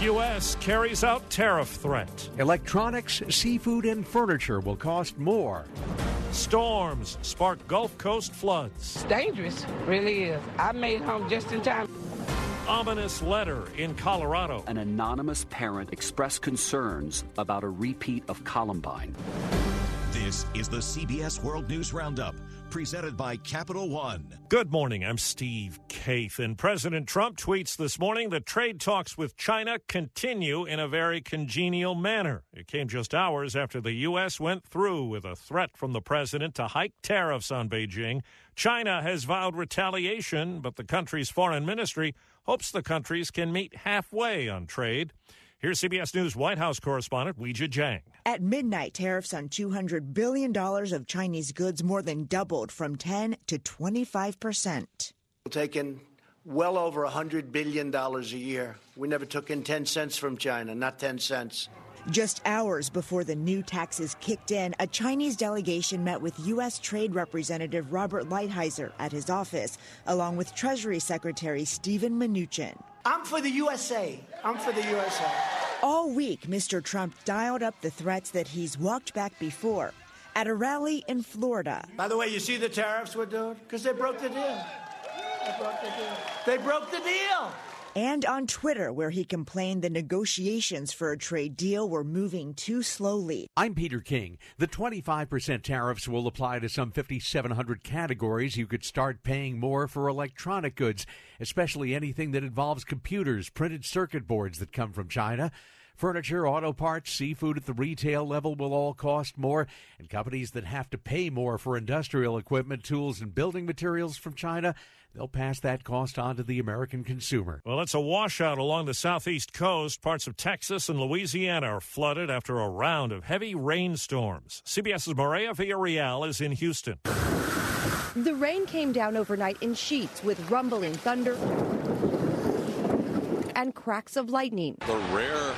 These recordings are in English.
U.S. carries out tariff threat. Electronics, seafood, and furniture will cost more. Storms spark Gulf Coast floods. It's dangerous, really is. I made it home just in time. Ominous letter in Colorado. An anonymous parent expressed concerns about a repeat of Columbine. This is the CBS World News Roundup, presented by Capital One. Good morning, I'm Steve Kaith, and President Trump tweets this morning that trade talks with China continue in a very congenial manner. It came just hours after the U.S. went through with a threat from the president to hike tariffs on Beijing. China has vowed retaliation, but the country's foreign ministry hopes the countries can meet halfway on trade. Here's CBS News White House correspondent Weijia Jiang. At midnight, tariffs on $200 billion of Chinese goods more than doubled from 10 to 25%. We're taking well over $100 billion a year. We never took in 10 cents from China, not 10 cents. Just hours before the new taxes kicked in, a Chinese delegation met with U.S. Trade Representative Robert Lighthizer at his office, along with Treasury Secretary Steven Mnuchin. I'm for the USA. I'm for the USA. All week, Mr. Trump dialed up the threats that he's walked back before at a rally in Florida. By the way, you see the tariffs we're doing? Because they broke the deal. They broke the deal. And on Twitter, where he complained the negotiations for a trade deal were moving too slowly. I'm Peter King. The 25% tariffs will apply to some 5,700 categories. You could start paying more for electronic goods, especially anything that involves computers, printed circuit boards that come from China. Furniture, auto parts, seafood at the retail level will all cost more, and companies that have to pay more for industrial equipment, tools, and building materials from China, they'll pass that cost on to the American consumer. Well, it's a washout along the southeast coast. Parts of Texas and Louisiana are flooded after a round of heavy rainstorms. CBS's Maria Villarreal is in Houston. The rain came down overnight in sheets with rumbling thunder and cracks of lightning. The rare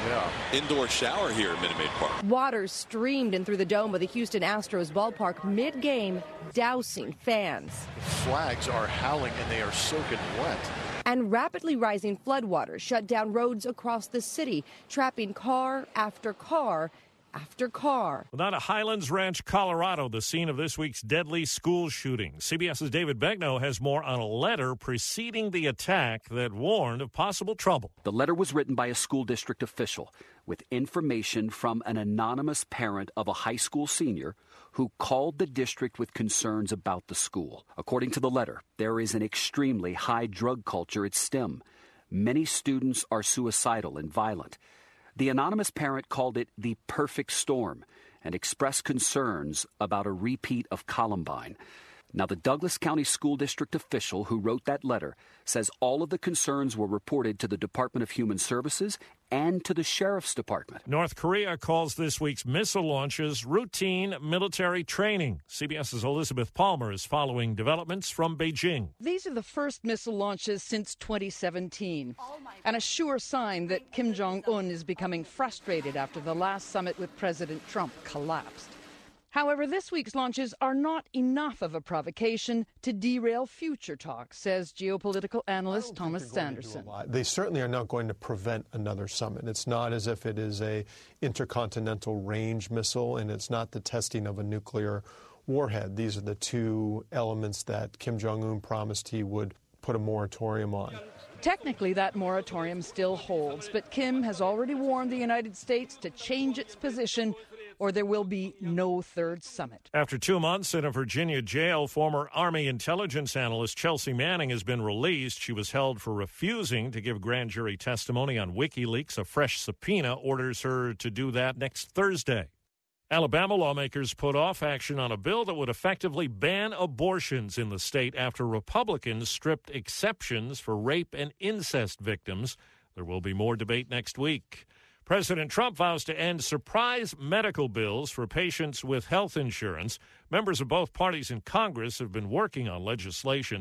indoor shower here at Minute Maid Park. Water streamed in through the dome of the Houston Astros ballpark mid-game, dousing fans. The flags are howling and they are soaking wet. And rapidly rising floodwaters shut down roads across the city, trapping car after car after car. Well, now to Highlands Ranch, Colorado, the scene of this week's deadly school shooting. CBS's David Begnaud has more on a letter preceding the attack that warned of possible trouble. The letter was written by a school district official with information from an anonymous parent of a high school senior who called the district with concerns about the school. According to the letter, there is an extremely high drug culture at STEM. Many students are suicidal and violent. The anonymous parent called it the perfect storm and expressed concerns about a repeat of Columbine. Now, the Douglas County School District official who wrote that letter says all of the concerns were reported to the Department of Human Services and to the Sheriff's Department. North Korea calls this week's missile launches routine military training. CBS's Elizabeth Palmer is following developments from Beijing. These are the first missile launches since 2017, and a sure sign that Kim Jong-un is becoming frustrated after the last summit with President Trump collapsed. However, this week's launches are not enough of a provocation to derail future talks, says geopolitical analyst Thomas Sanderson. They certainly are not going to prevent another summit. It's not as if it is a intercontinental range missile, and it's not the testing of a nuclear warhead. These are the two elements that Kim Jong-un promised he would put a moratorium on. Technically, that moratorium still holds, but Kim has already warned the United States to change its position or there will be no third summit. After 2 months in a Virginia jail, former Army intelligence analyst Chelsea Manning has been released. She was held for refusing to give grand jury testimony on WikiLeaks. A fresh subpoena orders her to do that next Thursday. Alabama lawmakers put off action on a bill that would effectively ban abortions in the state after Republicans stripped exceptions for rape and incest victims. There will be more debate next week. President Trump vows to end surprise medical bills for patients with health insurance. Members of both parties in Congress have been working on legislation.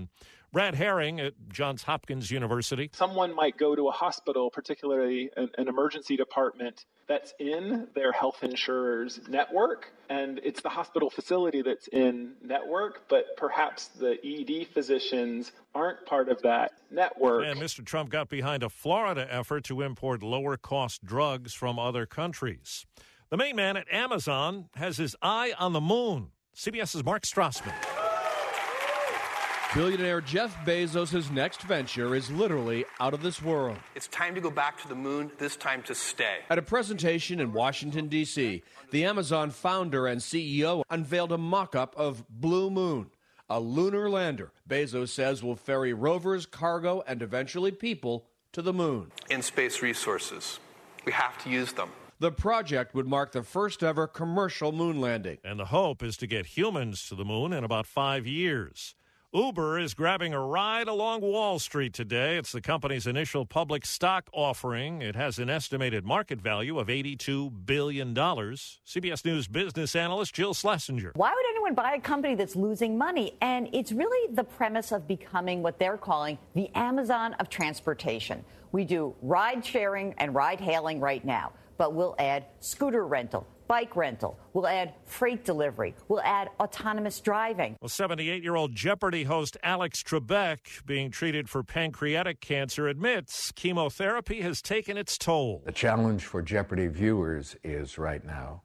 Brad Herring at Johns Hopkins University. Someone might go to a hospital, particularly an emergency department, that's in their health insurer's network, and it's the hospital facility that's in network, but perhaps the ED physicians aren't part of that network. And Mr. Trump got behind a Florida effort to import lower-cost drugs from other countries. The main man at Amazon has his eye on the moon. CBS's Mark Strassman. Billionaire Jeff Bezos' next venture is literally out of this world. It's time to go back to the moon, this time to stay. At a presentation in Washington, D.C., the Amazon founder and CEO unveiled a mock-up of Blue Moon, a lunar lander Bezos says will ferry rovers, cargo, and eventually people to the moon. In space resources, we have to use them. The project would mark the first ever commercial moon landing. And the hope is to get humans to the moon in about 5 years. Uber is grabbing a ride along Wall Street today. It's the company's initial public stock offering. It has an estimated market value of $82 billion. CBS News business analyst Jill Schlesinger. Why would anyone buy a company that's losing money? And it's really the premise of becoming what they're calling the Amazon of transportation. We do ride sharing and ride hailing right now, but we'll add scooter rental, bike rental. We'll add freight delivery. We'll add autonomous driving. Well, 78-year-old Jeopardy host Alex Trebek, being treated for pancreatic cancer, admits chemotherapy has taken its toll. The challenge for Jeopardy viewers right now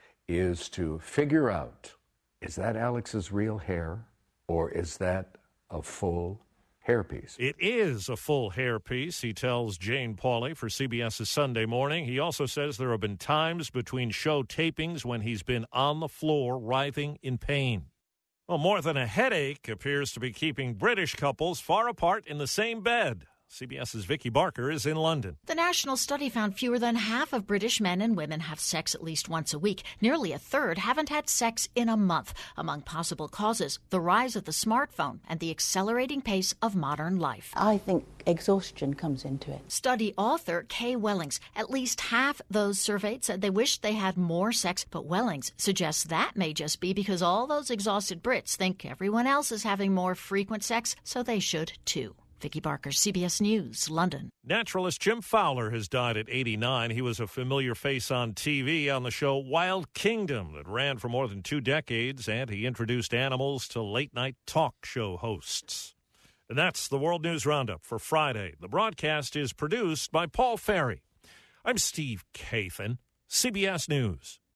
is to figure out, is that Alex's real hair or is that a full hairpiece? It is a full hairpiece, he tells Jane Pauley for CBS's Sunday Morning. He also says there have been times between show tapings when he's been on the floor writhing in pain. Well, more than a headache appears to be keeping British couples far apart in the same bed. CBS's Vicky Barker is in London. The national study found fewer than half of British men and women have sex at least once a week. Nearly a third haven't had sex in a month. Among possible causes, the rise of the smartphone and the accelerating pace of modern life. I think exhaustion comes into it. Study author Kay Wellings. At least half those surveyed said they wished they had more sex, but Wellings suggests that may just be because all those exhausted Brits think everyone else is having more frequent sex, so they should too. Vicky Barker, CBS News, London. Naturalist Jim Fowler has died at 89. He was a familiar face on TV on the show Wild Kingdom that ran for more than 2 decades, and he introduced animals to late-night talk show hosts. And that's the World News Roundup for Friday. The broadcast is produced by Paul Ferry. I'm Steve Kathan, CBS News.